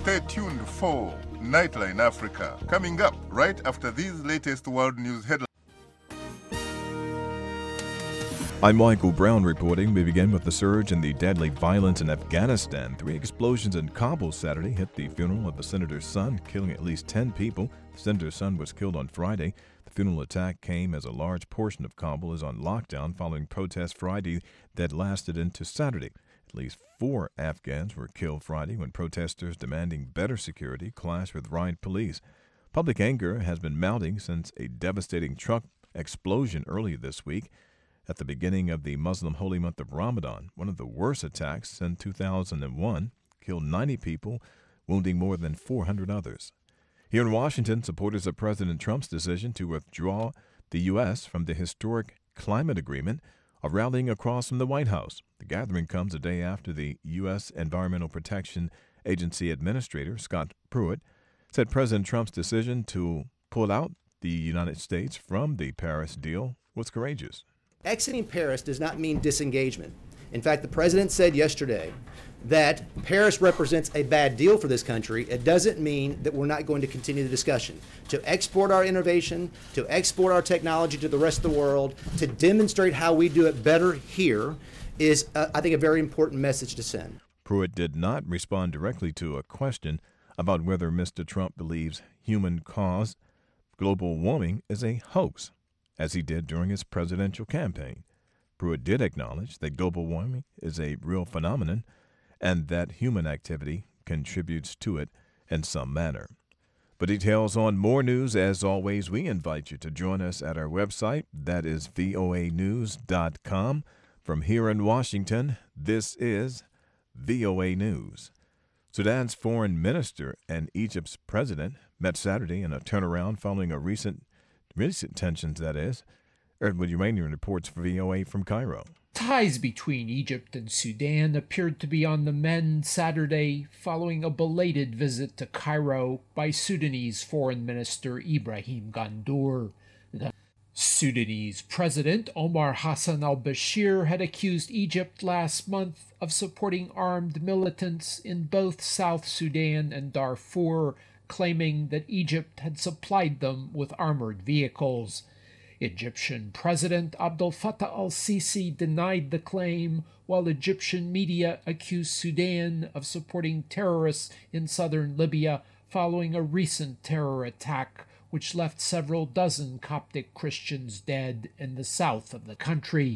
Stay tuned for Nightline Africa, coming up right after these latest world news headlines. I'm Michael Brown reporting. We begin with the surge in the deadly violence in Afghanistan. 3 explosions in Kabul Saturday hit the funeral of the senator's son, killing at least 10 people. The senator's son was killed on Friday. The funeral attack came as a large portion of Kabul is on lockdown following protests Friday that lasted into Saturday. At least 4 Afghans were killed Friday when protesters demanding better security clashed with riot police. Public anger has been mounting since a devastating truck explosion earlier this week at the beginning of the Muslim holy month of Ramadan. One of the worst attacks since 2001 killed 90 people, wounding more than 400 others. Here in Washington, supporters of President Trump's decision to withdraw the U.S. from the historic climate agreement are rallying across from the White House. The gathering comes a day after the U.S. Environmental Protection Agency Administrator, Scott Pruitt, said President Trump's decision to pull out the United States from the Paris deal was courageous. Exiting Paris does not mean disengagement. In fact, the president said yesterday that Paris represents a bad deal for this country. It doesn't mean that we're not going to continue the discussion. To export our innovation, to export our technology to the rest of the world, to demonstrate how we do it better here is, I think, a very important message to send. Pruitt did not respond directly to a question about whether Mr. Trump believes human-caused global warming is a hoax, as he did during his presidential campaign. Pruitt did acknowledge that global warming is a real phenomenon and that human activity contributes to it in some manner. For details on more news, as always, we invite you to join us at our website. That is voanews.com. From here in Washington, this is VOA News. Sudan's foreign minister and Egypt's president met Saturday in a turnaround following a recent tensions, that is. Erdwood Uranian reports for VOA from Cairo. Ties between Egypt and Sudan appeared to be on the mend Saturday following a belated visit to Cairo by Sudanese Foreign Minister Ibrahim Gandour. The Sudanese President Omar Hassan al-Bashir had accused Egypt last month of supporting armed militants in both South Sudan and Darfur, claiming that Egypt had supplied them with armored vehicles. Egyptian President Abdel Fattah al-Sisi denied the claim, while Egyptian media accused Sudan of supporting terrorists in southern Libya following a recent terror attack which left several dozen Coptic Christians dead in the south of the country.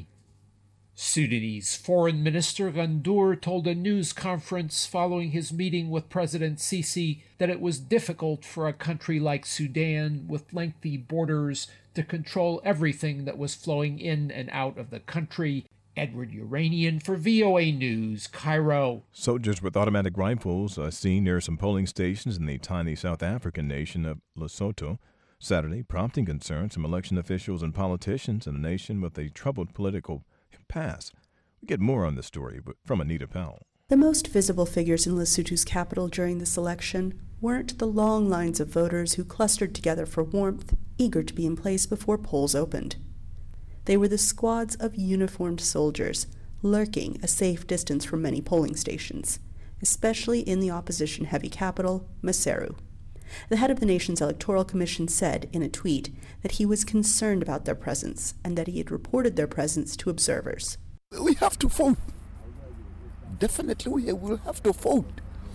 Sudanese Foreign Minister Gandour told a news conference following his meeting with President Sisi that it was difficult for a country like Sudan, with lengthy borders, to control everything that was flowing in and out of the country. Edward Uranian for VOA News, Cairo. Soldiers with automatic rifles are seen near some polling stations in the tiny South African nation of Lesotho Saturday, prompting concerns from election officials and politicians in a nation with a troubled political past. We get more on this story from Anita Powell. The most visible figures in Lesotho's capital during this election weren't the long lines of voters who clustered together for warmth, eager to be in place before polls opened. They were the squads of uniformed soldiers, lurking a safe distance from many polling stations, especially in the opposition-heavy capital, Maseru. The head of the nation's electoral commission said in a tweet that he was concerned about their presence and that he had reported their presence to observers. We have to vote. Definitely we will have to vote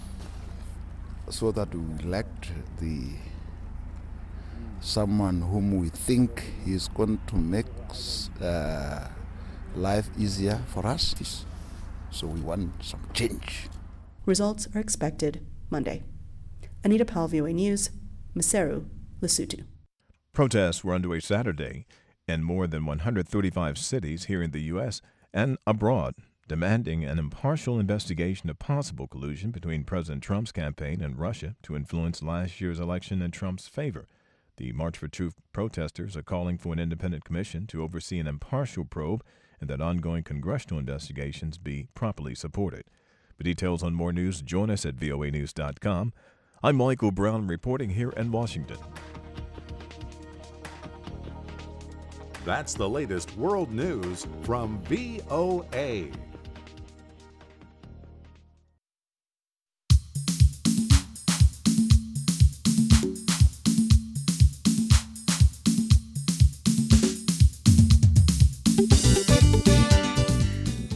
so that we elect someone whom we think is going to make life easier for us. So we want some change. Results are expected Monday. Anita Powell, VOA News, Maseru, Lesotho. Protests were underway Saturday in more than 135 cities here in the U.S. and abroad, demanding an impartial investigation of possible collusion between President Trump's campaign and Russia to influence last year's election in Trump's favor. The March for Truth protesters are calling for an independent commission to oversee an impartial probe and that ongoing congressional investigations be properly supported. For details on more news, join us at voanews.com. I'm Michael Brown reporting here in Washington. That's the latest world news from VOA.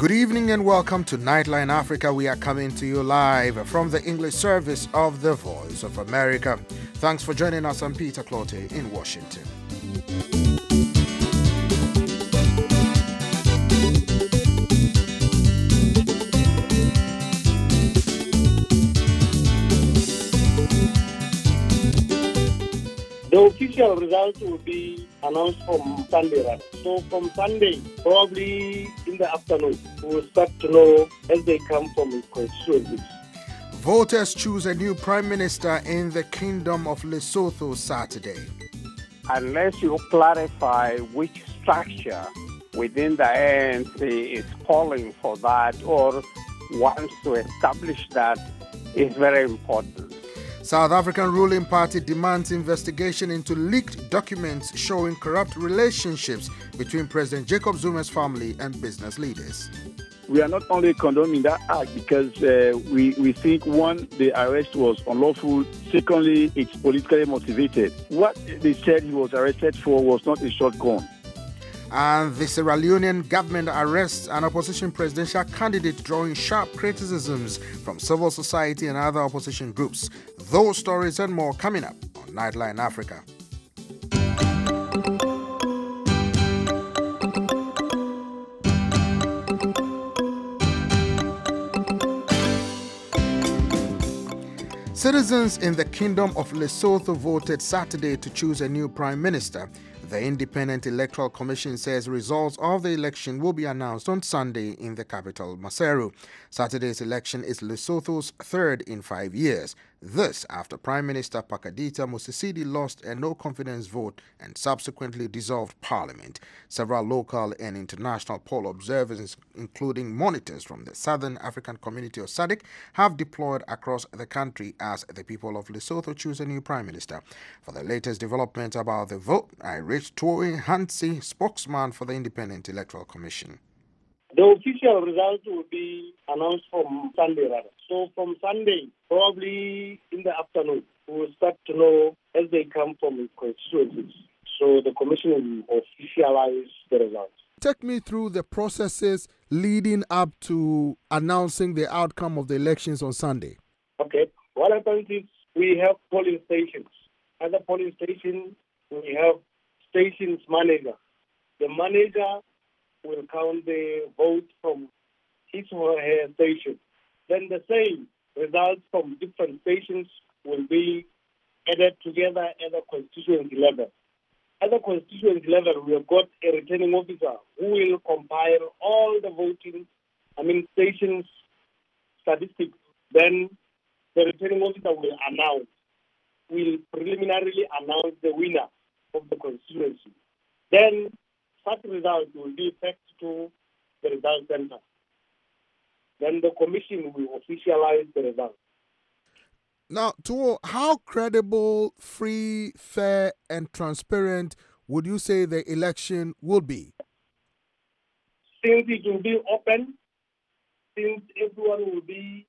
Good evening and welcome to Nightline Africa. We are coming to you live from the English service of the Voice of America. Thanks for joining us. I'm Peter Clote in Washington. The official results will be announced from Sunday, right? So from Sunday, probably in the afternoon, we will start to know as they come from constituencies. Voters choose a new prime minister in the Kingdom of Lesotho Saturday. Unless you clarify which structure within the ANC is calling for that or wants to establish that, is very important. South African ruling party demands investigation into leaked documents showing corrupt relationships between President Jacob Zuma's family and business leaders. We are not only condoning that act because we think, one, the arrest was unlawful. Secondly, it's politically motivated. What they said he was arrested for was not a shotgun. And the Sierra Leonean government arrests an opposition presidential candidate, drawing sharp criticisms from civil society and other opposition groups. Those stories and more coming up on Nightline Africa. Citizens in the Kingdom of Lesotho voted Saturday to choose a new prime minister. The Independent Electoral Commission says results of the election will be announced on Sunday in the capital, Maseru. Saturday's election is Lesotho's third in 5 years. This after Prime Minister Pakadita Mosisili lost a no-confidence vote and subsequently dissolved parliament. Several local and international poll observers, including monitors from the Southern African Community of SADC, have deployed across the country as the people of Lesotho choose a new prime minister. For the latest development about the vote, I reached Toi Hansi, spokesman for the Independent Electoral Commission. The official results will be announced from Sunday, rather. So from Sunday, probably in the afternoon, we will start to know as they come from constituencies. So the commission will officialize the results. Take me through the processes leading up to announcing the outcome of the elections on Sunday. Okay. What happens is we have polling stations. At the polling station, we have stations manager. The manager will count the votes from his or her station. Then the same results from different stations will be added together at the constituency level. At the constituency level, we have got a returning officer who will compile all the stations statistics. Then the returning officer will preliminarily announce the winner of the constituency. Then such results will be fed to the result center. Then the commission will officialize the results. Now, Tuo, how credible, free, fair, and transparent would you say the election will be? Since it will be open, since everyone will be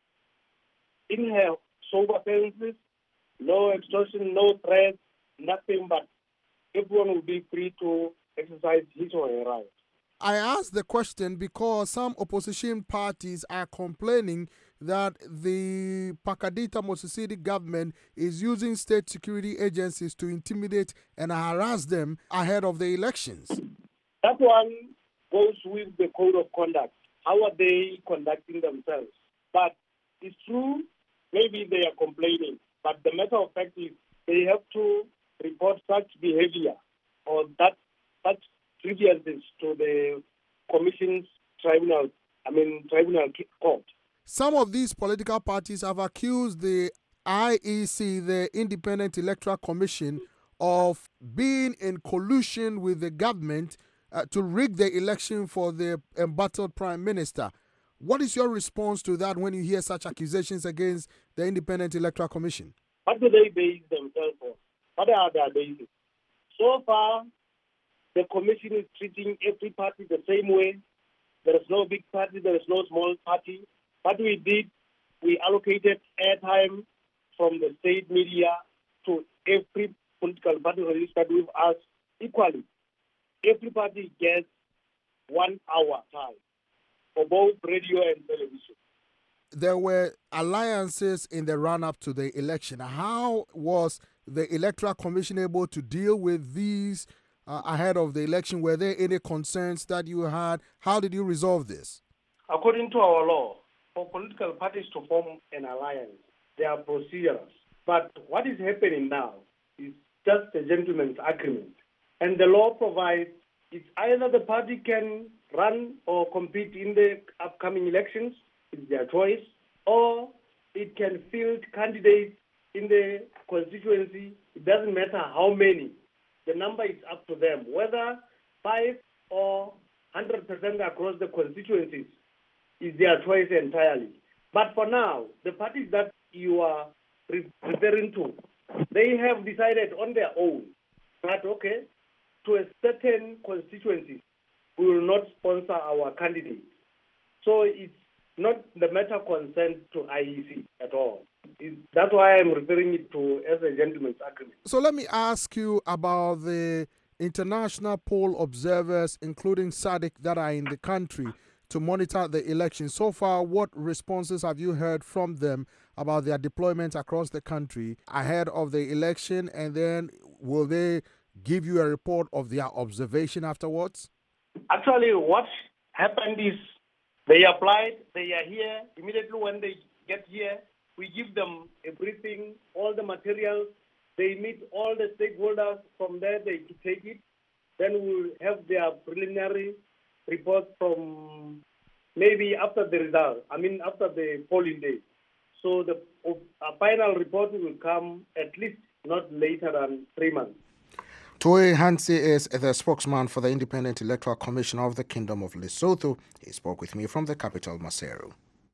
in her sober senses, no extortion, no threat, nothing, but everyone will be free to exercise his or her right. I asked the question because some opposition parties are complaining that the Pakadita Mosisili government is using state security agencies to intimidate and harass them ahead of the elections. That one goes with the code of conduct. How are they conducting themselves? But it's true, maybe they are complaining. But the matter of fact is they have to report such behavior or such grievances to the commission's tribunal court. Some of these political parties have accused the IEC, the Independent Electoral Commission, of being in collusion with the government to rig the election for the embattled prime minister. What is your response to that when you hear such accusations against the Independent Electoral Commission? What do they base themselves on? What are their bases? So far, the commission is treating every party the same way. There is no big party, there is no small party. What we did, we allocated airtime from the state media to every political party registered with us equally. Every party gets 1 hour time. for both radio and television. There were alliances in the run-up to the election. How was the Electoral Commission able to deal with these ahead of the election? Were there any concerns that you had? How did you resolve this? According to our law, for political parties to form an alliance, there are procedures. But what is happening now is just a gentleman's agreement. And the law provides it's either the party can run or compete in the upcoming elections, it's their choice, or it can field candidates in the constituency. It doesn't matter how many. The number is up to them. Whether 5 or 100% across the constituencies is their choice entirely. But for now, the parties that you are referring to, they have decided on their own that, okay, to a certain constituency, we will not sponsor our candidates. So it's not the matter concerned to IEC at all. That's why I'm referring it to as a gentleman's agreement. So let me ask you about the international poll observers, including SADC, that are in the country to monitor the election. So far, what responses have you heard from them about their deployment across the country ahead of the election? And then will they give you a report of their observation afterwards? Actually, what happened is they applied, they are here. Immediately when they get here, we give them a briefing, all the materials. They meet all the stakeholders. From there, they take it. Then we'll have their preliminary report from maybe after the result, after the polling day. So the final report will come at least not later than 3 months. Toye Hansi is the spokesman for the Independent Electoral Commission of the Kingdom of Lesotho. He spoke with me from the capital, Maseru.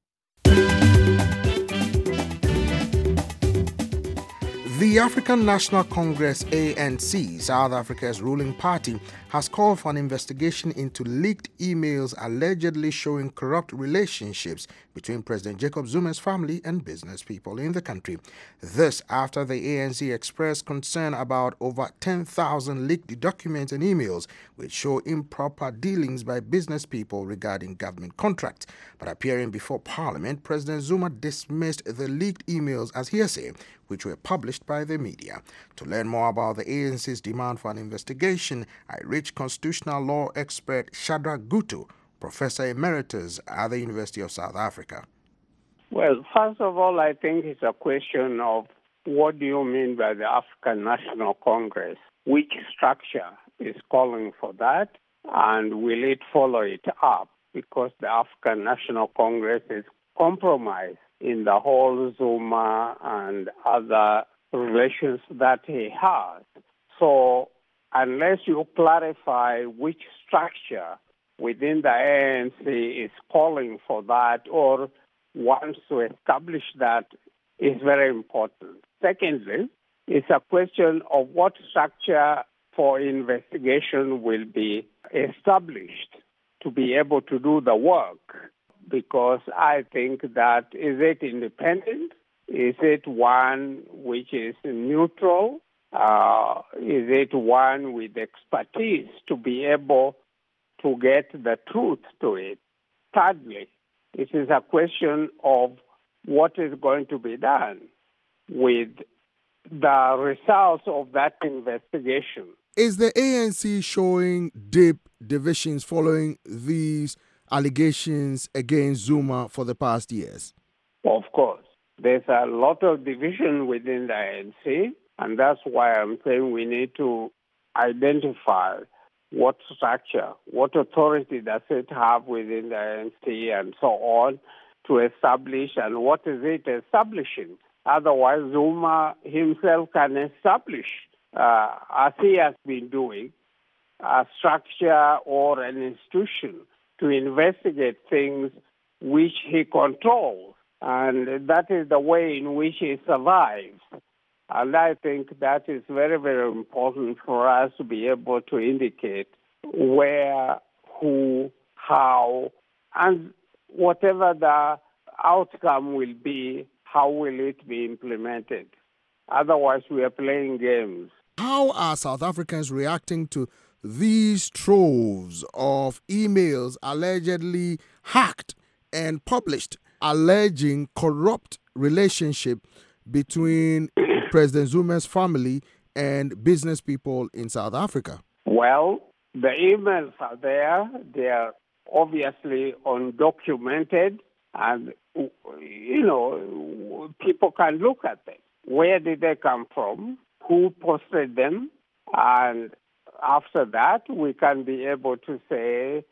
The African National Congress, ANC, South Africa's ruling party, has called for an investigation into leaked emails allegedly showing corrupt relationships between President Jacob Zuma's family and business people in the country. This after the ANC expressed concern about over 10,000 leaked documents and emails which show improper dealings by business people regarding government contracts. But appearing before Parliament, President Zuma dismissed the leaked emails as hearsay, which were published by the media. To learn more about the ANC's demand for an investigation, I reached constitutional law expert Shadrach Gutu, Professor Emeritus at the University of South Africa. Well, first of all, I think it's a question of what do you mean by the African National Congress? Which structure is calling for that? And will it follow it up? Because the African National Congress is compromised in the whole Zuma and other relations that he has. So unless you clarify which structure within the ANC is calling for that or wants to establish that is very important. Secondly, it's a question of what structure for investigation will be established to be able to do the work. Because I think that is it independent? Is it one which is neutral? Is it one with expertise to be able to get the truth to it? Thirdly, it is a question of what is going to be done with the results of that investigation. Is the ANC showing deep divisions following these allegations against Zuma for the past years? Of course. There's a lot of division within the ANC, and that's why I'm saying we need to identify what structure, what authority does it have within the ANC and so on to establish, and what is it establishing. Otherwise, Zuma himself can establish, as he has been doing, a structure or an institution to investigate things which he controls. And that is the way in which he survives. And I think that is very, very important for us to be able to indicate where, who, how, and whatever the outcome will be, how will it be implemented. Otherwise, we are playing games. How are South Africans reacting to these troves of emails allegedly hacked and published, alleging corrupt relationship between President Zuma's family and business people in South Africa? Well, the emails are there. They are obviously undocumented, and, people can look at them. Where did they come from? Who posted them? And after that, we can be able to say,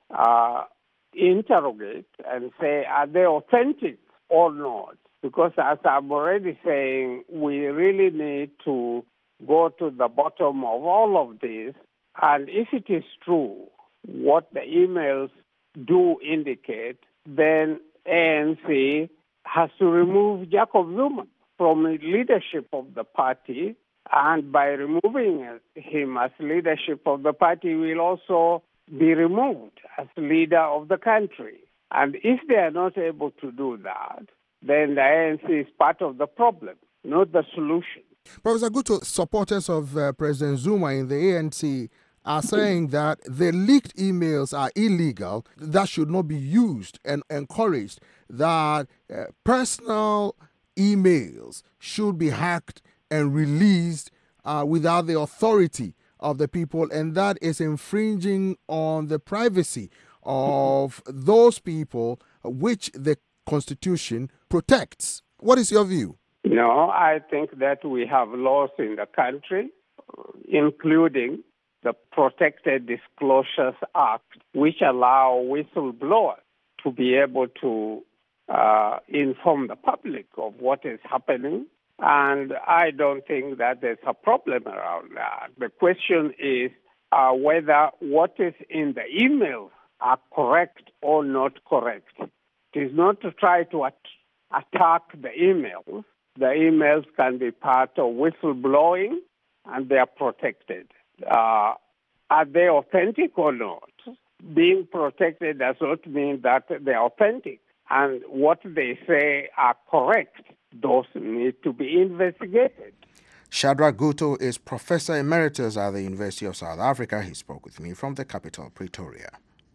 interrogate and say, are they authentic or not? Because as I'm already saying, we really need to go to the bottom of all of this. And if it is true, what the emails do indicate, then ANC has to remove Jacob Zuma from the leadership of the party. And by removing him as leadership of the party, will also be removed as leader of the country. And if they are not able to do that, then the ANC is part of the problem, not the solution. Professor Guto, supporters of President Zuma in the ANC are saying that the leaked emails are illegal, that should not be used, and encouraged that personal emails should be hacked and released without the authority of the people, and that is infringing on the privacy of those people which the Constitution protects. What is your view? No, I think that we have laws in the country, including the Protected Disclosures Act, which allow whistleblowers to be able to inform the public of what is happening. And I don't think that there's a problem around that. The question is whether what is in the emails are correct or not correct. It is not to try to attack the emails. The emails can be part of whistleblowing, and they are protected. Are they authentic or not? Being protected does not mean that they are authentic. And what they say are correct, those need to be investigated. Shadrach Guto is Professor Emeritus at the University of South Africa. He spoke with me from the capital, Pretoria.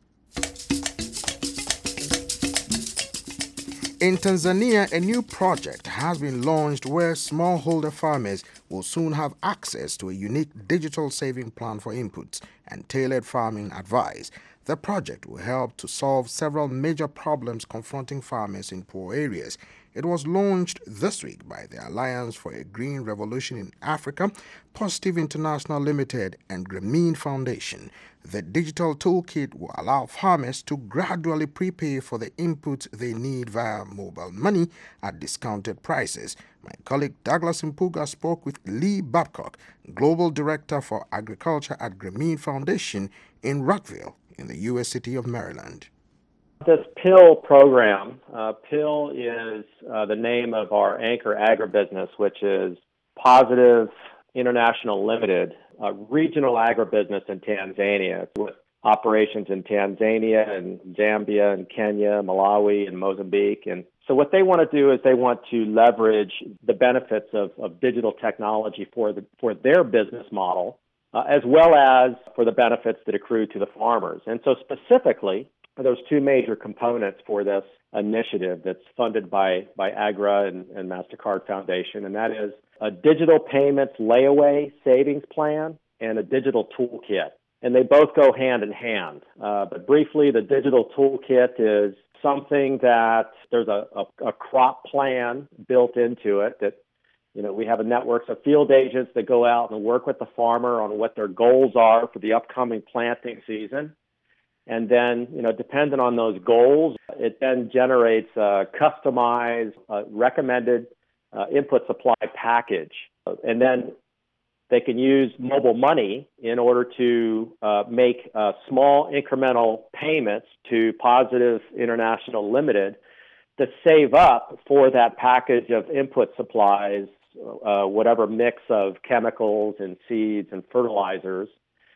In Tanzania, a new project has been launched where smallholder farmers will soon have access to a unique digital saving plan for inputs and tailored farming advice. The project will help to solve several major problems confronting farmers in poor areas. It was launched this week by the Alliance for a Green Revolution in Africa, Positive International Limited, and Grameen Foundation. The digital toolkit will allow farmers to gradually prepay for the inputs they need via mobile money at discounted prices. My colleague Douglas Mpuga spoke with Lee Babcock, Global Director for Agriculture at Grameen Foundation in Rockville, in the U.S. city of Maryland. This PIL program, PIL is the name of our anchor agribusiness, which is Positive International Limited, a regional agribusiness in Tanzania with operations in Tanzania and Zambia and Kenya, Malawi and Mozambique. And so what they want to do is they want to leverage the benefits of digital technology for their business model, as well as for the benefits that accrue to the farmers. And so specifically, there's two major components for this initiative that's funded by AGRA and MasterCard Foundation, and that is a digital payments layaway savings plan and a digital toolkit. And they both go hand in hand. But briefly, the digital toolkit is something that there's a crop plan built into it that, we have a network of field agents that go out and work with the farmer on what their goals are for the upcoming planting season. And then, depending on those goals, it then generates a customized, recommended input supply package. And then they can use mobile money in order to make small incremental payments to Positive International Limited to save up for that package of input supplies, whatever mix of chemicals and seeds and fertilizers,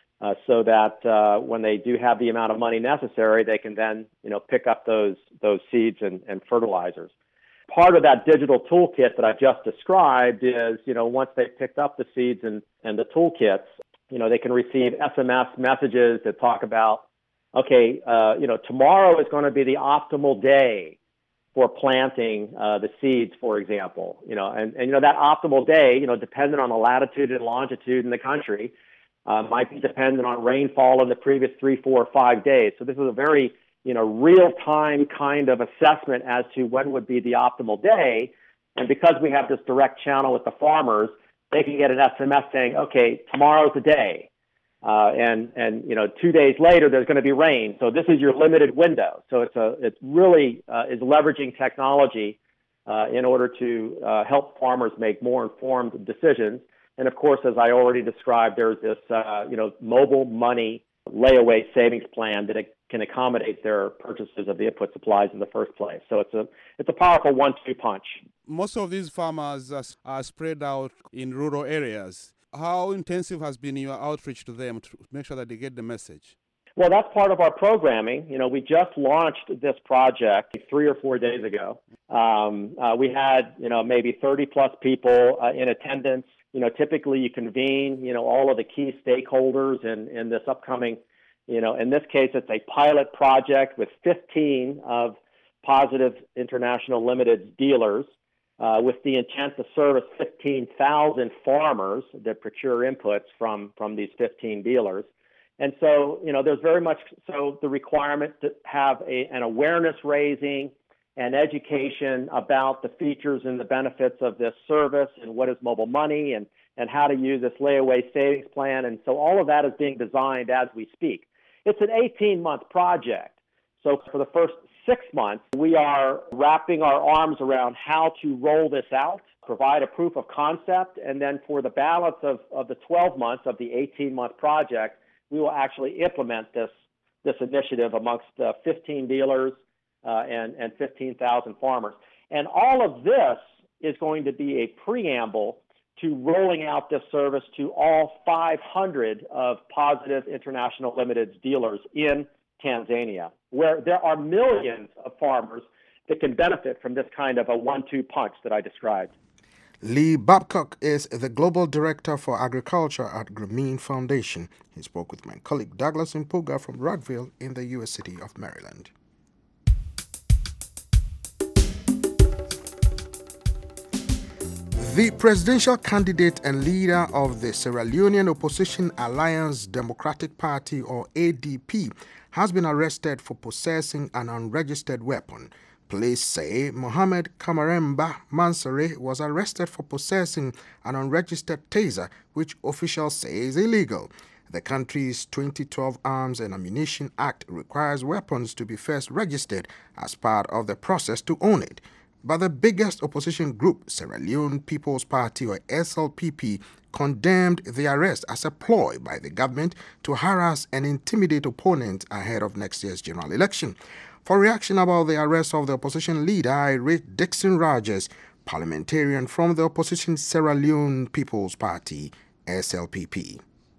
so that when they do have the amount of money necessary, they can then, pick up those seeds and fertilizers. Part of that digital toolkit that I just described is, once they've picked up the seeds and the toolkits, They can receive SMS messages that talk about, okay, tomorrow is going to be the optimal day for planting the seeds, for example. And that optimal day, dependent on the latitude and longitude in the country, might be dependent on rainfall in the previous 3, 4, 5 days. So this is a very, real-time kind of assessment as to when would be the optimal day. And because we have this direct channel with the farmers, they can get an SMS saying, okay, tomorrow's the day. And 2 days later, there's going to be rain. So this is your limited window. So it's really is leveraging technology in order to help farmers make more informed decisions. And of course, as I already described, there's this mobile money layaway savings plan that it can accommodate their purchases of the input supplies in the first place. So it's a powerful 1-2 punch. Most of these farmers are spread out in rural areas. How intensive has been your outreach to them to make sure that they get the message? Well, that's part of our programming. We just launched this project 3 or 4 days ago. We had, maybe 30 plus people in attendance. Typically you convene, all of the key stakeholders in this upcoming, in this case, it's a pilot project with 15 of Positive International Limited dealers. With the intent to service 15,000 farmers that procure inputs from these 15 dealers. And so, there's very much so the requirement to have an awareness raising and education about the features and the benefits of this service and what is mobile money and how to use this layaway savings plan. And so all of that is being designed as we speak. It's an 18-month project. So for the first 6 months, we are wrapping our arms around how to roll this out, provide a proof of concept, and then for the balance of the 12 months of the 18-month project, we will actually implement this initiative amongst 15 dealers and 15,000 farmers. And all of this is going to be a preamble to rolling out this service to all 500 of Positive International Limited's dealers in Tanzania, where there are millions of farmers that can benefit from this kind of a 1-2 punch that I described. Lee Babcock is the Global Director for Agriculture at Grameen Foundation. He spoke with my colleague Douglas Impuga from Rockville in the U.S. city of Maryland. The presidential candidate and leader of the Sierra Leonean Opposition Alliance Democratic Party, or ADP, has been arrested for possessing an unregistered weapon. Police say Mohamed Kamaremba Mansare was arrested for possessing an unregistered taser, which officials say is illegal. The country's 2012 Arms and Ammunition Act requires weapons to be first registered as part of the process to own it. But the biggest opposition group, Sierra Leone People's Party, or SLPP, condemned the arrest as a ploy by the government to harass and intimidate opponents ahead of next year's general election. For reaction about the arrest of the opposition leader, I rate Dixon Rogers, parliamentarian from the opposition Sierra Leone People's Party, SLPP.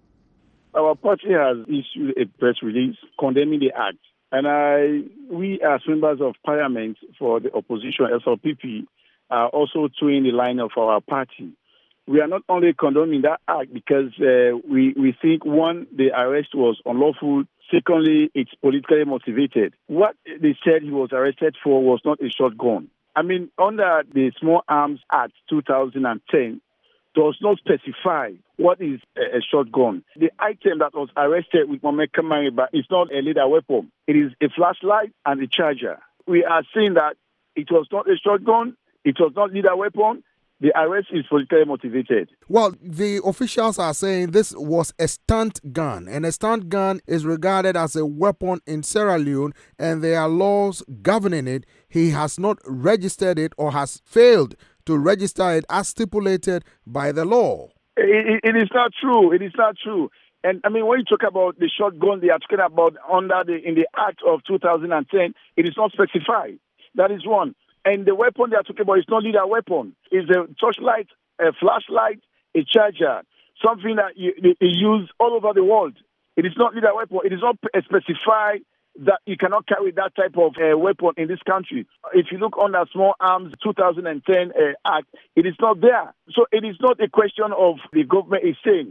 Our party has issued a press release condemning the act. And we, as members of parliament for the opposition, SLPP, are also toeing the line of our party. We are not only condoning that act because we think, one, the arrest was unlawful. Secondly, it's politically motivated. What they said he was arrested for was not a shotgun. I mean, under the Small Arms Act 2010, does not specify what is a shotgun. The item that was arrested with Mohamed Kamaremba is not a lethal weapon. It is a flashlight and a charger. We are saying that it was not a shotgun, it was not a lethal weapon. The arrest is politically motivated. Well, the officials are saying this was a stunt gun, and a stunt gun is regarded as a weapon in Sierra Leone, and there are laws governing it. He has not registered it or has failed to register it as stipulated by the law. It is not true. It is not true. And I mean, when you talk about the shotgun they are talking about in the Act of 2010, it is not specified. That is one. And the weapon they are talking about is not lethal weapon. It's a torchlight, a flashlight, a charger, something that they use all over the world. It is not lethal weapon. It is not specified that you cannot carry that type of weapon in this country. If you look under Small Arms 2010 Act, it is not there. So it is not a question of the government is saying.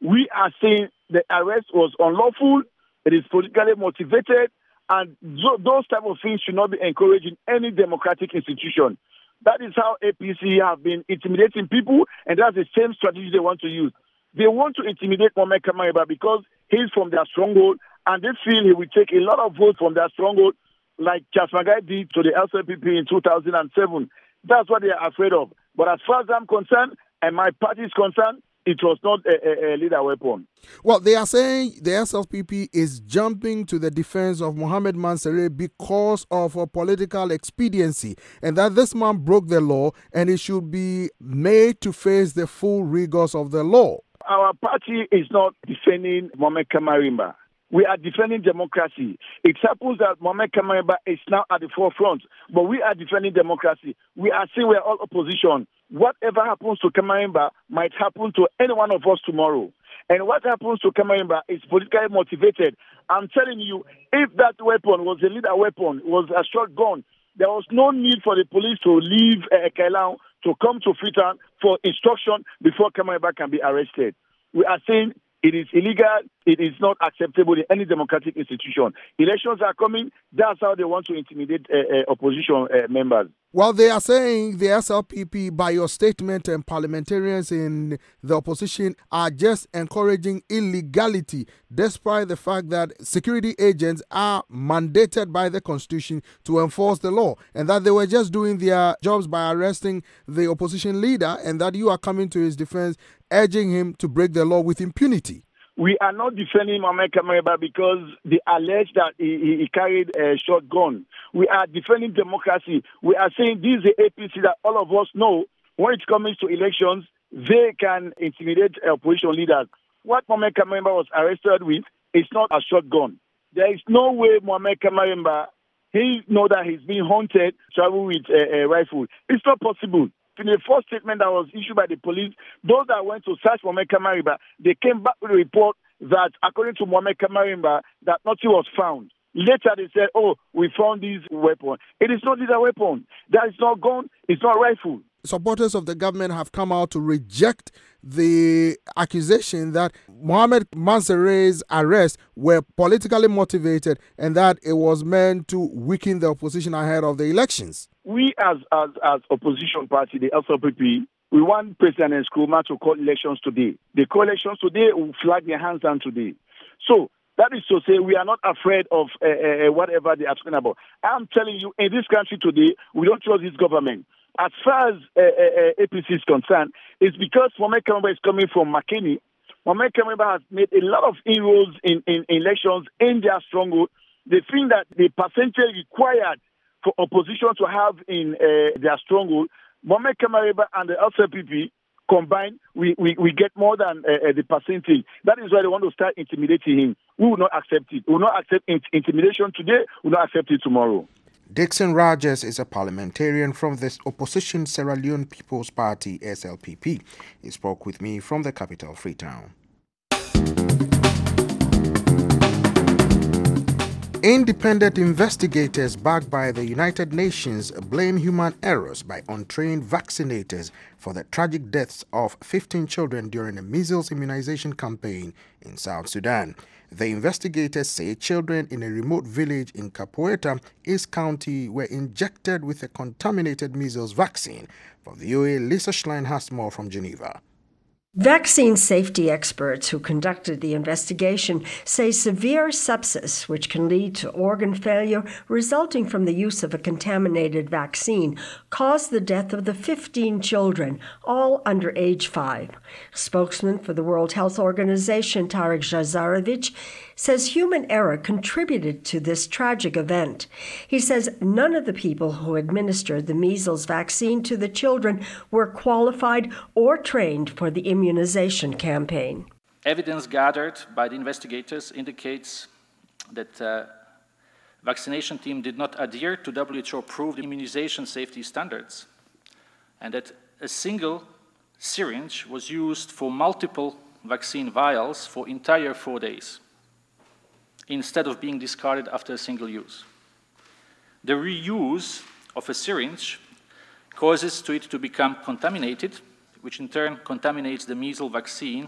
We are saying the arrest was unlawful, it is politically motivated, and those type of things should not be encouraged in any democratic institution. That is how APC have been intimidating people, and that's the same strategy they want to use. They want to intimidate Mohamed Kamara because he's from their stronghold, and they feel he will take a lot of votes from their stronghold, like Charles Magai did to the LCPP in 2007. That's what they are afraid of. But as far as I'm concerned, and my party is concerned, it was not a leader weapon. Well, they are saying the SLPP is jumping to the defense of Mohamed Mansouri because of a political expediency, and that this man broke the law and he should be made to face the full rigors of the law. Our party is not defending Mohamed Kamarimba. We are defending democracy. It happens that Mohamed Kamarimba is now at the forefront, but we are defending democracy. We are saying we are all opposition. Whatever happens to Kamarimba might happen to any one of us tomorrow. And what happens to Kamarimba is politically motivated. I'm telling you, if that weapon was a leader weapon, was a shotgun, there was no need for the police to leave Kailan to come to Freetown for instruction before Kamarimba can be arrested. We are saying it is illegal. It is not acceptable in any democratic institution. Elections are coming. That's how they want to intimidate opposition members. Well, they are saying the SLPP, by your statement, and parliamentarians in the opposition are just encouraging illegality, despite the fact that security agents are mandated by the Constitution to enforce the law, and that they were just doing their jobs by arresting the opposition leader, and that you are coming to his defense, urging him to break the law with impunity. We are not defending Mohamed Kamarimba because they allege that he carried a shotgun. We are defending democracy. We are saying this is the APC that all of us know when it comes to elections, they can intimidate opposition leaders. What Mohamed Kamarimba was arrested with is not a shotgun. There is no way Mohamed Kamarimba, he know that he's being haunted, travel with a rifle. It's not possible. In the first statement that was issued by the police, those that went to search Mohamed Kamarimba, they came back with a report that, according to Mohamed Kamarimba, that nothing was found. Later they said, oh, we found this weapon. It is not a weapon. That is not gun. It's not rifle. Supporters of the government have come out to reject the accusation that Mohamed Mansouri's arrests were politically motivated and that it was meant to weaken the opposition ahead of the elections. We as opposition party, the LCPP, we want President Nkrumah to call elections today. The call elections today will flag their hands down today. So that is to say we are not afraid of whatever they are talking about. I'm telling you, in this country today, we don't trust this government. As far as APC is concerned, it's because Mohamed Kamarimba is coming from Makeni. Mohamed Kamarimba has made a lot of inroads in elections in their stronghold. They think that the percentage required for opposition to have in their stronghold, Mohamed Kamarimba and the LCPP combined, we get more than the percentage. That is why they want to start intimidating him. We will not accept it. We will not accept intimidation today. We will not accept it tomorrow. Dixon Rogers is a parliamentarian from the opposition Sierra Leone People's Party, SLPP. He spoke with me from the capital, Freetown. Independent investigators backed by the United Nations blame human errors by untrained vaccinators for the tragic deaths of 15 children during a measles immunization campaign in South Sudan. The investigators say children in a remote village in Capoeira, East County, were injected with a contaminated measles vaccine. For VOA, Lisa Schlein has more from Geneva. Vaccine safety experts who conducted the investigation say severe sepsis, which can lead to organ failure resulting from the use of a contaminated vaccine, caused the death of the 15 children, all under age 5. Spokesman for the World Health Organization, Tarek Jazarevic, says human error contributed to this tragic event. He says none of the people who administered the measles vaccine to the children were qualified or trained for the immunization campaign. Evidence gathered by the investigators indicates that the vaccination team did not adhere to WHO-approved immunization safety standards, and that a single syringe was used for multiple vaccine vials for entire 4 days, instead of being discarded after a single use. The reuse of a syringe causes it to become contaminated, which in turn contaminates the measles vaccine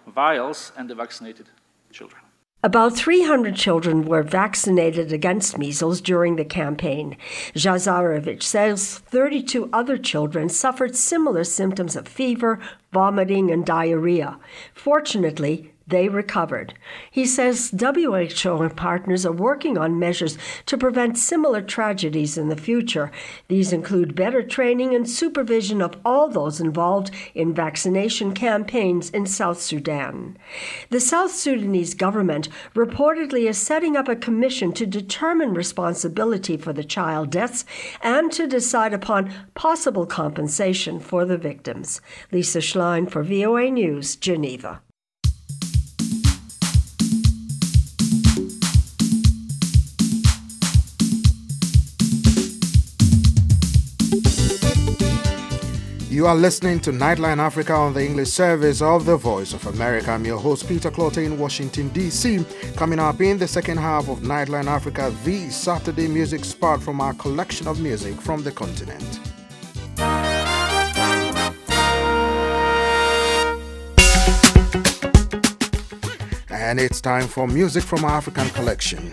vials and the vaccinated children. About 300 children were vaccinated against measles during the campaign. Jazarevich says 32 other children suffered similar symptoms of fever, vomiting, and diarrhea. Fortunately, they recovered. He says WHO and partners are working on measures to prevent similar tragedies in the future. These include better training and supervision of all those involved in vaccination campaigns in South Sudan. The South Sudanese government reportedly is setting up a commission to determine responsibility for the child deaths and to decide upon possible compensation for the victims. Lisa Schlein for VOA News, Geneva. You are listening to Nightline Africa on the English service of the Voice of America. I'm your host, Peter Clottey in Washington, D.C. Coming up in the second half of Nightline Africa, the Saturday music spot from our collection of music from the continent. And it's time for music from our African collection.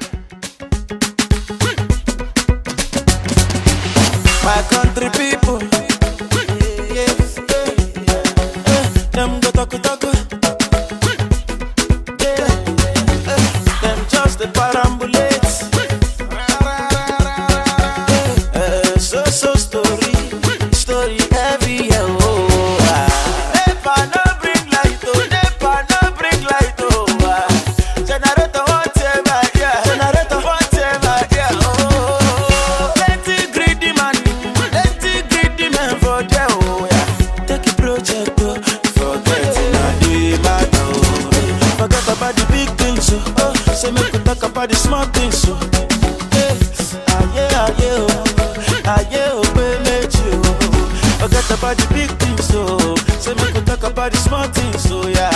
My country people, yes, them go talk, them just the parambulate, so story heavy, Nepa no bring light, generator whatever, plenty greedy man for there, take a project, forget about the big things, say make we talk about the small things, forget about the big things, say make we talk about the small things,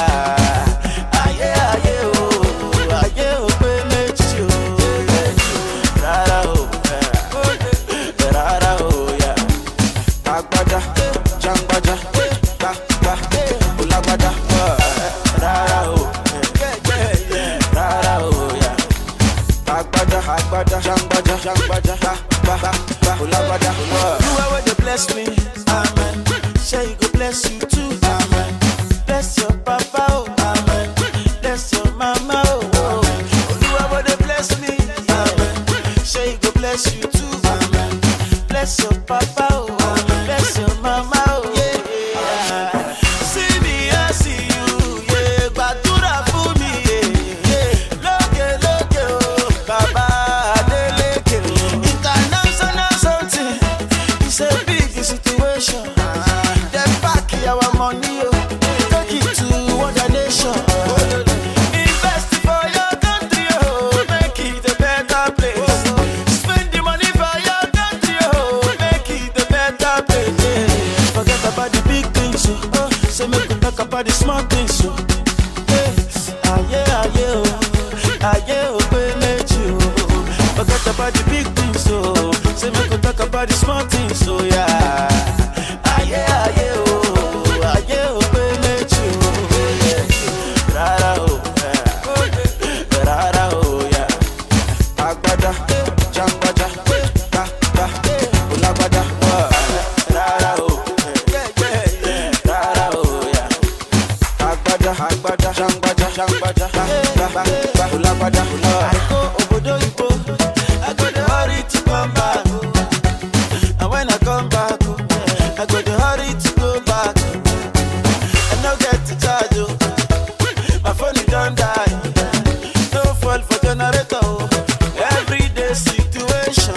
bless me, amen. Say you go bless you too, amen. Bless your papa, oh, amen. Bless your mama, oh, Oluwa dey bless me, amen. Say you go bless you too, amen. Bless your papa, oh, amen. Bless your mama, oh, yeah. See me, I see you, yeah. Gbàdúrà fún mi, yeah. Lókè, oh, Baba Adeleke. International something, it's a big situation. They pack our money, take it to other nation. Invest for your country, make it a better place. Spend the money for your country, make it a better place. Forget about the big things, so make we talk about the small things. Forget about the big things, so make we talk about the small things, yeah. I go to hurry to come back, and when I come back, I go to hurry to go back. I no get to charge, my phone don't die. No fall for generator, everyday situation.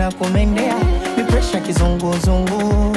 na kumendea ni pressure kizunguzungu.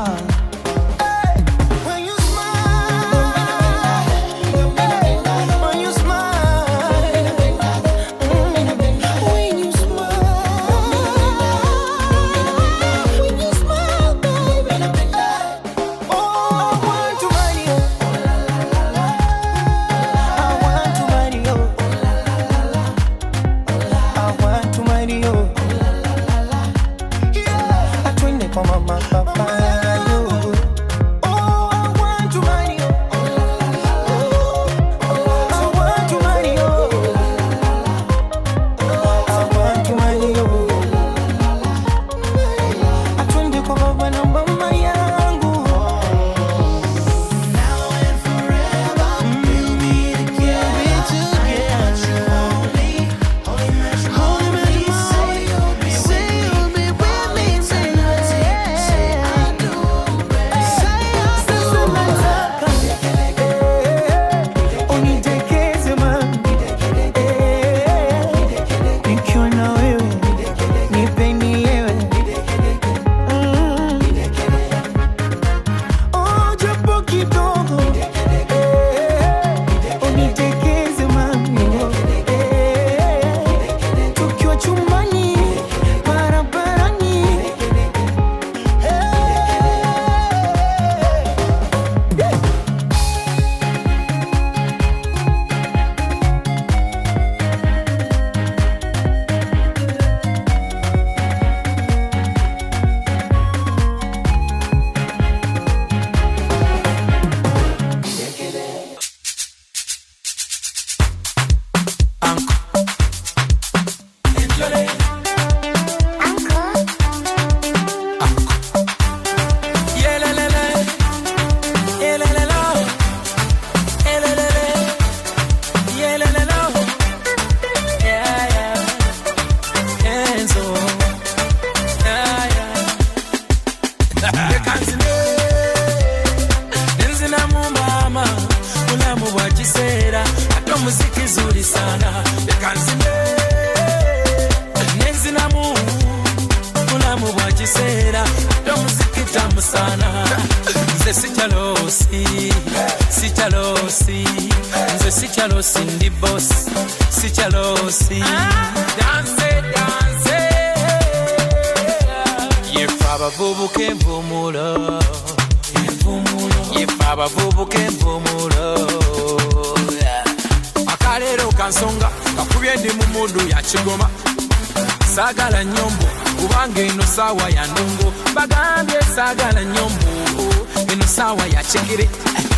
Sagala nyombo ubange ino sawa ya nungo bagambye sagala nyombo ino sawa ya chekire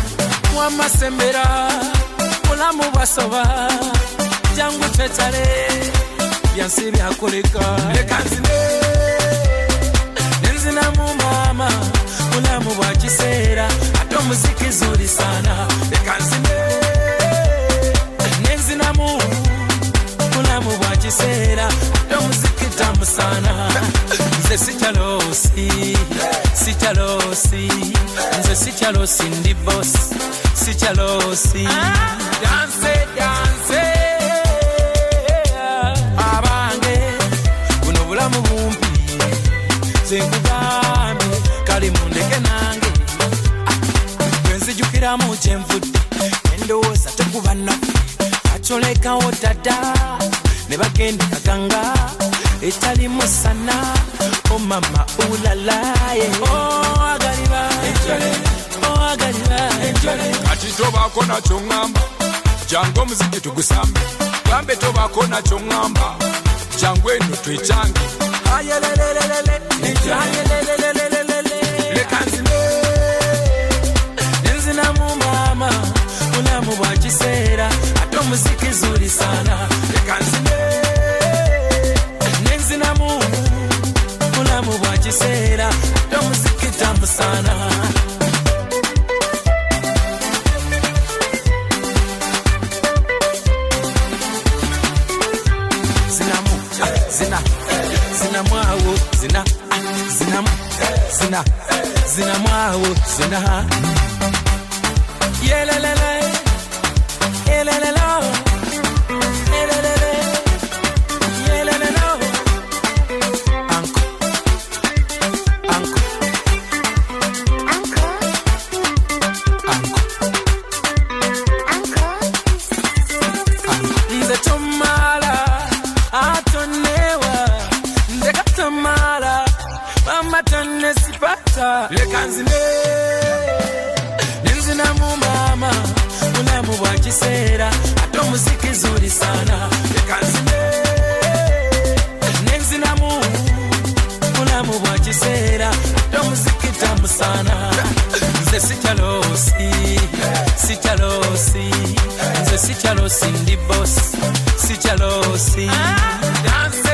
wama sembera mulamu basoba jangu tetale byansi byakoleka lekanzine nenzina mu mama mulamu bwa kiseera ato muziki zuri sana lekanzine nenzina mu mulamu bwa kiseera ato muziki tamu sana nze sichalosi nze sichalosi ndi boss sichalosi dance abange buno bulamu bumpi zenkugambye kali mundeke nange gwenzijukiramu kyenvudde endowooza tekuba naffe acolekawo dada ne bagenda kaganga etali musana oh mama ulalaye oh agaliba kati tobako nakyo ngamba jangu omuziki tugusambe gambe tobako nakyo ngamba jangu eno twecyange lekanzine nenzina mu mama mulamu bwa kiseera ate omuziki zuri sana lekanzine nenzina mu mulamu bwa kiseera ate omuziki tamu sana zina mwawo zina yelelele yelelelo yelelele yelelelo anko leka nzine nenzina mu mama mulamu bwa kiseera ate omuziki zuri sana leka nzine nenzina mu mulamu bwa kiseera ate omuziki tamu sana nze sikyalosi nze sikyalosi ndi boss sikyalosi dance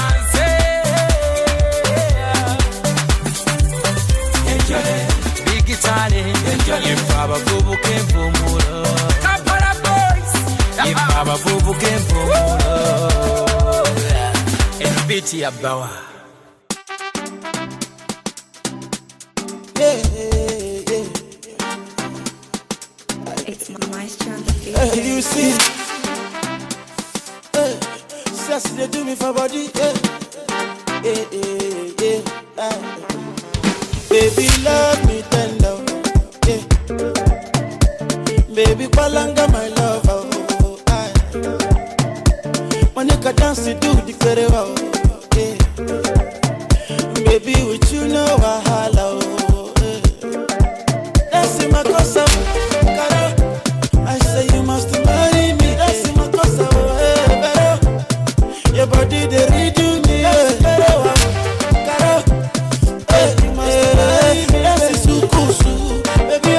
big guitar yemfa abavubuka empumulo Kampala boys yemfa abavubuka empumulo ebiti ya bawa It's my strength. You see, says they do me for body. Baby, love me tender. Baby, palanga my love. Monica dance to do the kerewa. Baby, with you know wahala. That's in my cosa. I say you must marry me. That's in my cosa. Your body they redo me. You must marry me. That's sukusu, baby.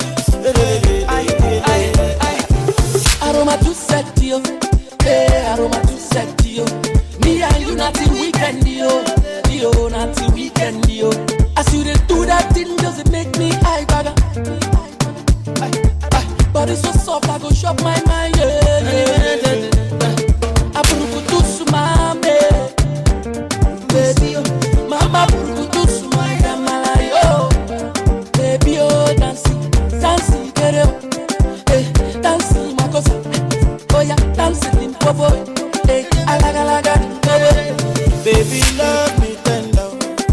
Aroma to set you, aroma to set you. Me and you nothing weekend yo, nothing weekend yo. As you do that thing, does it make me high bagger? Body so soft, I go shop my mind. I put to sumame, baby. Mama put to sumaya malayo, baby. Oh, dancing, get up, dancing, my cosa. Oh yeah, dancing in popo, alaga, baby, love me tender,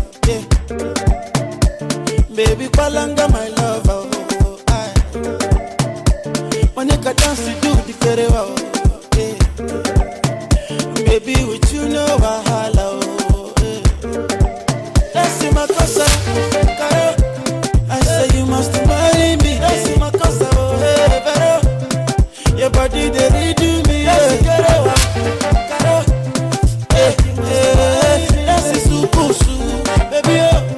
baby, palanga my love. Monica dance to do the kerewa, baby, with you know wahala. That's in my casa, I say you must marry me. That's in my casa, your body they redo me. That's in sukusu, baby.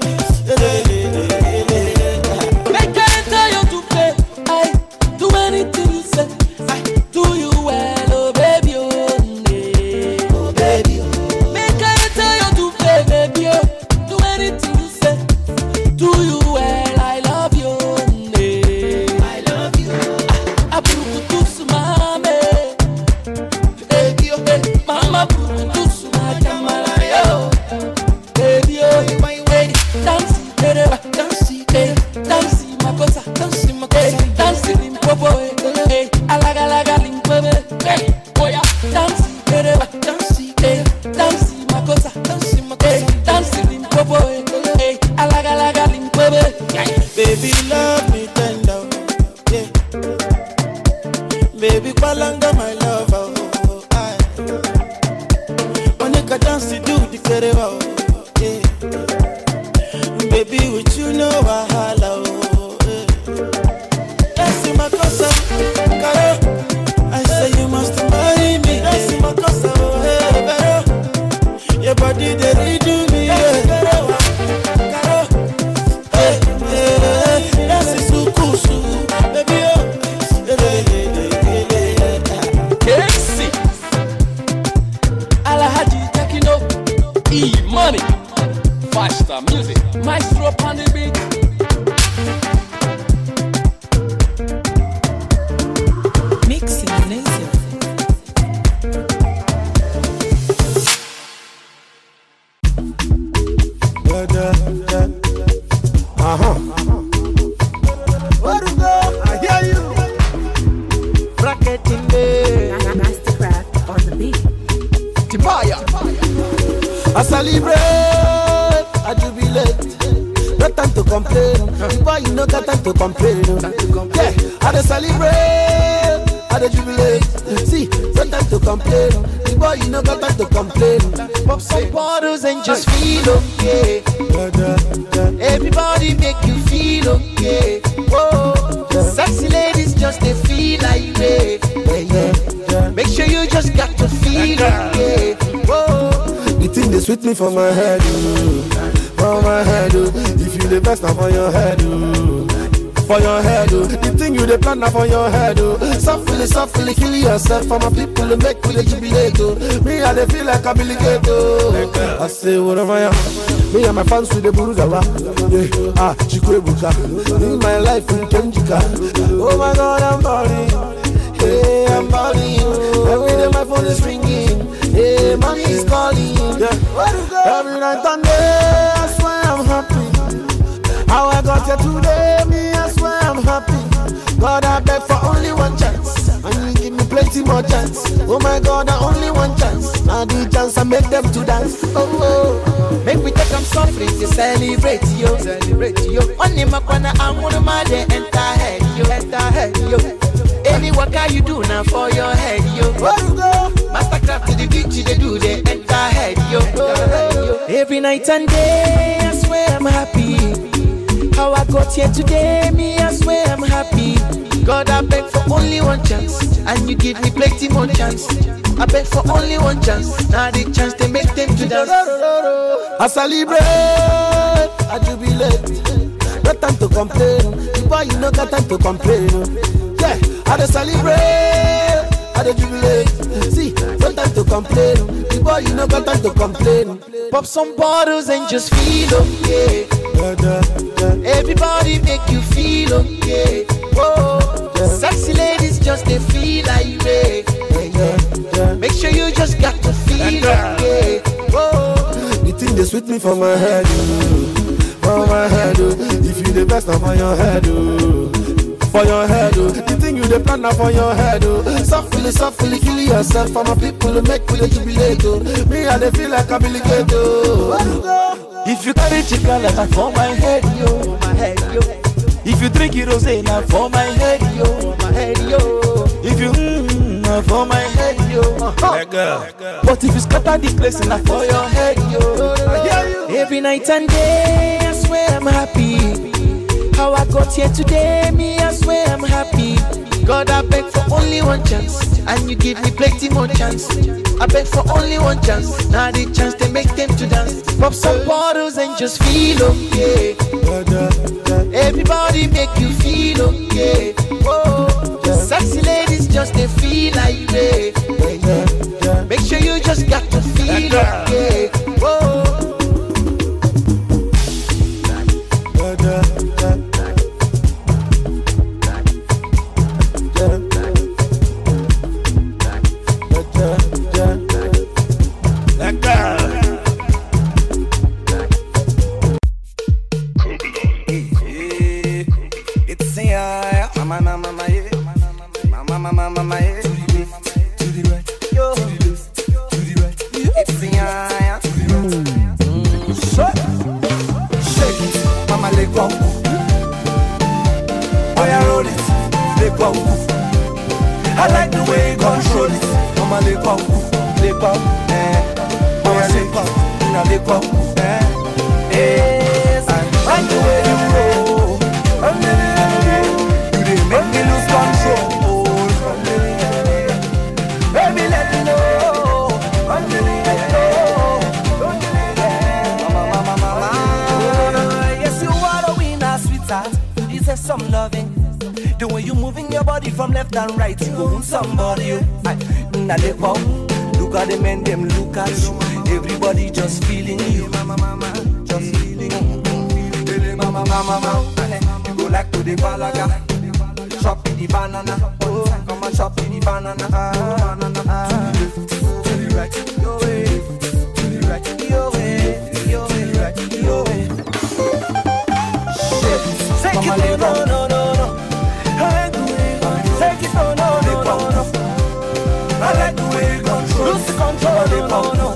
Make I tell you to play. I do anything. Do you well, oh baby, oh baby, oh. Make I tell you to play, baby, oh. Do anything you say. Do you well, I love you, I love you. I put to sumame, baby, oh, mama put to sumaya, baby, oh, dancing, dancing, my cosa, dancing in popo, alaga linkwe, oh yeah, dancing, dancing, my cosa, dancing in popo, alaga linkwe, baby, love me tender, baby, palanga my love, Monica dance to do the kerewa, baby, with you know wahala. That's in my casa, I say you must marry me. That's in my casa, your body they redo me. That's in sukusu, baby. Kexi, Alahaji Tekino, E-Money, Faster Music, Maestro on the beat. Where to go? I hear you. Bracketing there. Mastercraft on the beat. Tipaya. I celebrate, I jubilate. No time to complain. Boy, you no got time to complain. Yeah, I celebrate, I I dey jubilate. See, no time to complain. The boy, you know, got time to complain. Pop some bottles and just feel okay. Everybody make you feel okay. Whoa, sexy ladies just they feel like me. Make sure you just got to feel okay. Whoa, the thing they sweet me for my head, for my head. If you the best, now for your head, for your head. The thing you the plan now for your head. Softly kill yourself for my people to make me the jubilate. Me I they feel like I'm I say what am I? Me and my fans with the Buruzawa. Yeah, Chikwebuka. Live my life in Kenjika. Oh my God, I'm balling. Hey, I'm balling. Every day my phone is ringing. Hey, money is calling. Yeah. Every night and day, I swear I'm happy. How I got here today, me, I swear I'm happy. God, I beg for only one chance. And you give me plenty more chance. Oh my God, I only one chance. Now the chance I make them to dance. Oh, make we take them softly to celebrate yo. Celebrate yo. One name up when I'm one of my day enter head yo. Enter head yo. Any work you do now for your head yo. Mastercraft to the beach they do they enter head yo. Every night and day I swear I'm happy. How I got here today, me I swear I'm happy. God, I beg for only one chance, and you give me plenty more chance. I beg for only one chance, now the chance they make them to dance. I celebrate, I jubilate. No time to complain, the boy you know got time to complain. Yeah, I dey celebrate, I dey jubilate. See, no time to complain, the boy you know got time to complain. Pop some bottles and just feel okay. Everybody make you feel okay. Whoa, sexy ladies just they feel like me. Make sure you just got to feel okay. Whoa, the thing they sweet me for my head, for my head. If you the best, now for your head, for your head. The thing you the plan now for your head. Softly kill yourself for my people to make me jubilate. Me I they feel like I'm jubilate. If you carry chicken like for my head, yo, my head, yo. If you drink it rosé, now for my head, yo, my head, yo. If you for my head, yo. But if you scatter the place, now for your head, yo. Every night and day, I swear I'm happy. How I got here today, me, I swear I'm happy. God, I beg for only one chance, and you give me plenty more chance. I beg for only one chance, now the chance they make them to dance. Pop some bottles and just feel okay. Everybody make you feel okay. Whoa, sexy ladies just they feel like me. Make sure you just got to feel okay. Whoa. I like the way you control it. Mama le pop, le pop, yes, I like the way you roll. You didn't make me lose control. Baby, let me know. Yes, you are a winner, sweetheart. You deserve some loving. The way you moving your body from left and right, you own somebody. Look at the men, them look at you. Everybody just feeling you. Just feeling you. You go like to the balaga. Chop the banana. Oh, come and chop the banana. To the right, your way. To the right, your way. Your way, your way. Shit, take it, no. Take it, no. I like the way you control. Lose the control, no.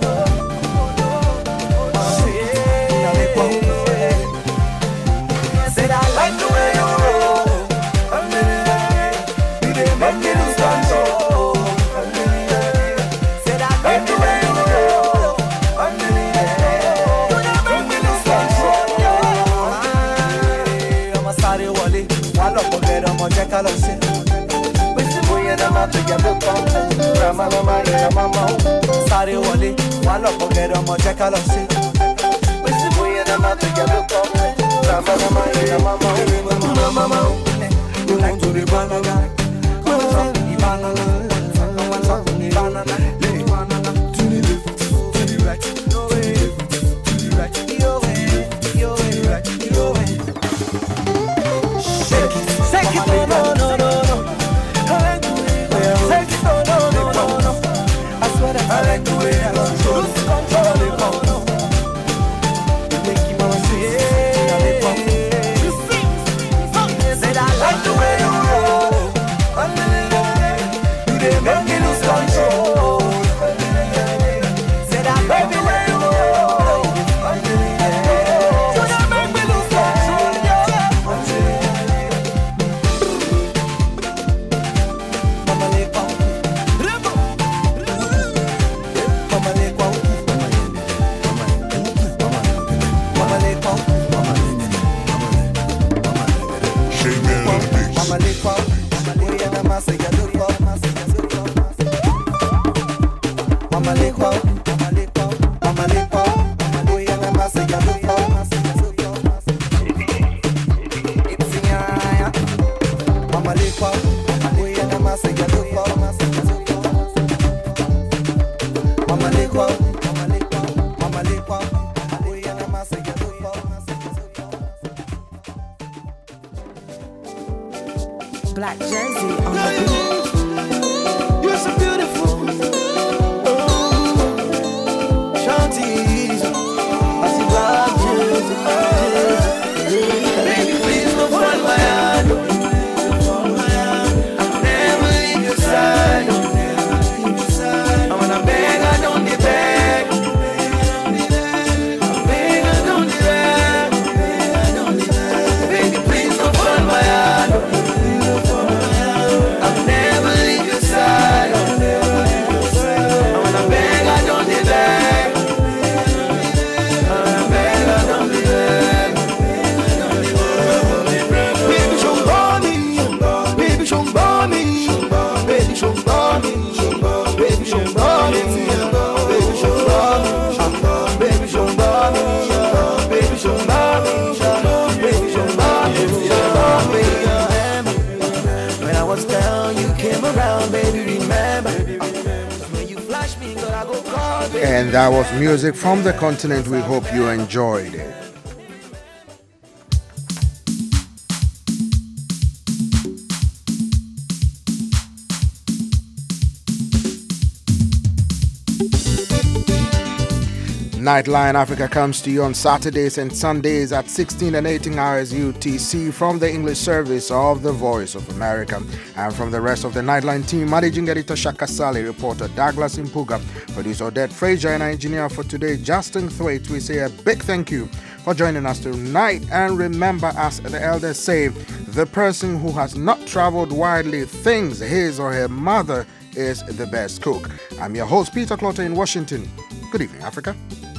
Said I like the way you roll. You didn't make me lose control. check out us. We in a man together, Rama Mama in a mama. Sorry, Wally, one up, get on my check out us. We in a man together, Rama Mama in a mama. Mama, you like to the banana. Come on, the banana. Come on, the banana. To the left, to the right, your way, to the right, your way, your way, right, your way. Shake it, no, no, no, no. I like the way you shake it, no, no, no, no, no. I swear that I like the way you lose control, no. You make your mama say, you sing, said I like the way you roll. You dey make me lose control. Said I like the way you roll. You dey make me lose control. Black Jersey on the beat. You're so beautiful. Shanties. I see Black Jersey. Baby, please don't fall my hand. I'll never leave your side. I wanna beg, I don't need beg. I beg, I don't need beg. Baby, please don't fall my hand. I'll never leave your side. I wanna beg, I don't need beg. I wanna beg, I don't need beg. Baby, show me. Baby, show me. Baby, show me. Baby, show me. Baby, show me. Baby, show me. Baby, show me. Baby, show me. When I was down, you came around, baby, remember. When you flash me, girl, I go call, baby. And that was music from the continent. We hope you enjoyed it. Nightline Africa comes to you on Saturdays and Sundays at 16 and 18 hours UTC from the English service of the Voice of America. And from the rest of the Nightline team, Managing Editor Shaka Sally, reporter Douglas Impuga, producer Odette Frazier, and engineer for today, Justin Thwaite, we say a big thank you for joining us tonight. And remember, as the elders say, the person who has not traveled widely thinks his or her mother is the best cook. I'm your host, Peter Clotter in Washington. Good evening, Africa.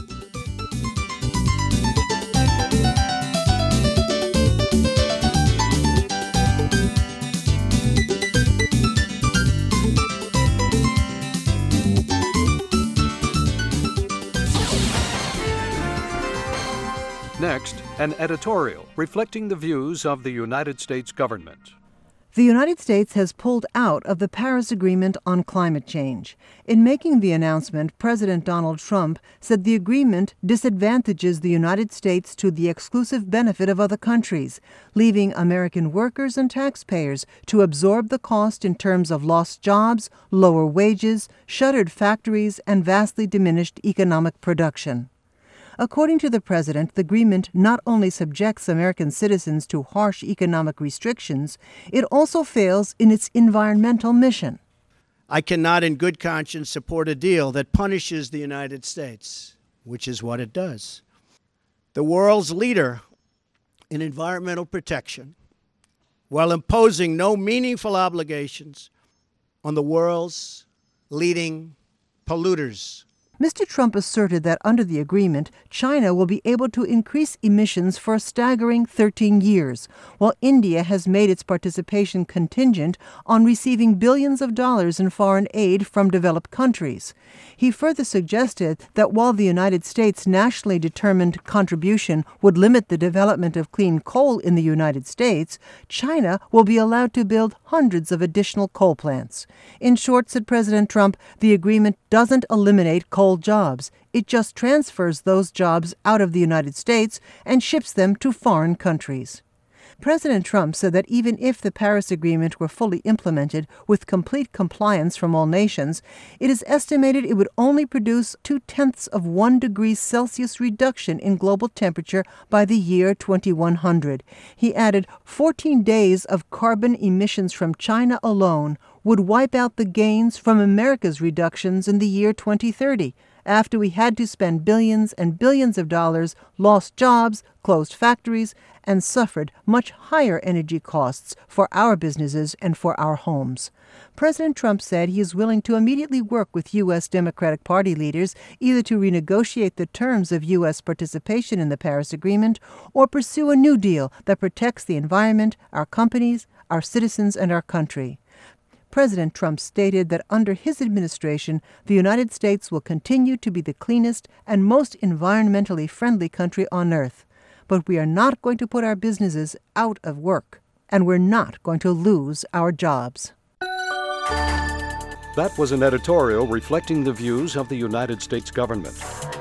Next, an editorial reflecting the views of the United States government. The United States has pulled out of the Paris Agreement on climate change. In making the announcement, President Donald Trump said the agreement disadvantages the United States to the exclusive benefit of other countries, leaving American workers and taxpayers to absorb the cost in terms of lost jobs, lower wages, shuttered factories, and vastly diminished economic production. According to the president, the agreement not only subjects American citizens to harsh economic restrictions, it also fails in its environmental mission. I cannot in good conscience support a deal that punishes the United States, which is what it does. The world's leader in environmental protection, while imposing no meaningful obligations on the world's leading polluters Mr. Trump asserted that under the agreement, China will be able to increase emissions for a staggering 13 years, while India has made its participation contingent on receiving billions of dollars in foreign aid from developed countries. He further suggested that while the United States' nationally determined contribution would limit the development of clean coal in the United States, China will be allowed to build hundreds of additional coal plants. In short, said President Trump, the agreement doesn't eliminate coal jobs. It just transfers those jobs out of the United States and ships them to foreign countries. President Trump said that even if the Paris Agreement were fully implemented with complete compliance from all nations, it is estimated it would only produce 0.2 degrees Celsius reduction in global temperature by the year 2100. He added 14 days of carbon emissions from China alone would wipe out the gains from America's reductions in the year 2030, after we had to spend billions and billions of dollars, lost jobs, closed factories, and suffered much higher energy costs for our businesses and for our homes. President Trump said he is willing to immediately work with U.S. Democratic Party leaders either to renegotiate the terms of U.S. participation in the Paris Agreement or pursue a new deal that protects the environment, our companies, our citizens, and our country. President Trump stated that under his administration, the United States will continue to be the cleanest and most environmentally friendly country on earth. But we are not going to put our businesses out of work, and we're not going to lose our jobs. That was an editorial reflecting the views of the United States government.